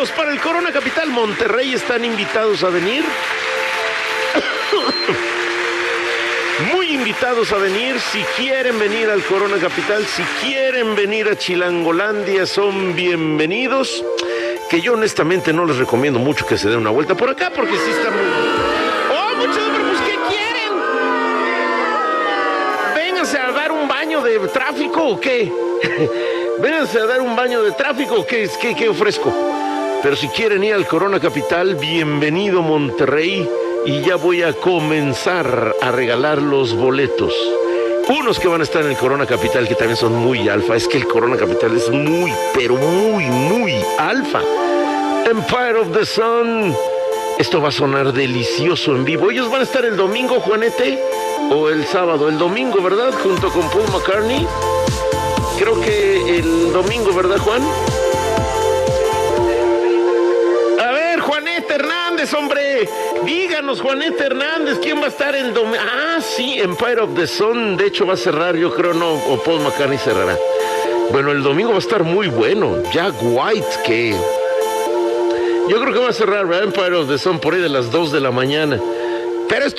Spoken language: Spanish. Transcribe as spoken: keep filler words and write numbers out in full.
boletos para el Corona Capital Monterrey están invitados a venir. Muy invitados a venir. Si quieren venir al Corona Capital, si quieren venir a Chilangolandia, son bienvenidos. Que yo honestamente no les recomiendo mucho que se den una vuelta por acá, porque sí está muy... ¡Oh, muchos hombres! Pues, ¿qué quieren? ¿Vénganse a dar un baño de tráfico o qué? ¿Vénganse a dar un baño de tráfico o qué, qué, qué ofrezco? Pero si quieren ir al Corona Capital, bienvenido Monterrey. Y ya voy a comenzar a regalar los boletos. Unos que van a estar en el Corona Capital, que también son muy alfa. Es que el Corona Capital es muy, pero muy, muy alfa. Empire of the Sun. Esto va a sonar delicioso en vivo. Ellos van a estar el domingo, Juanete, o el sábado. El domingo, ¿verdad? Junto con Paul McCartney. Creo que el domingo, ¿verdad, Juan? A ver, Juanete Hernández, hombre. Díganos, Juanete Hernández, ¿quién va a estar el domingo? Ah, sí, Empire of the Sun. De hecho, va a cerrar, yo creo, no, o Paul McCartney cerrará. Bueno, el domingo va a estar muy bueno. Jack White, que... yo creo que va a cerrar, ¿verdad? Empire of the Sun por ahí de las dos de la mañana. Pero esto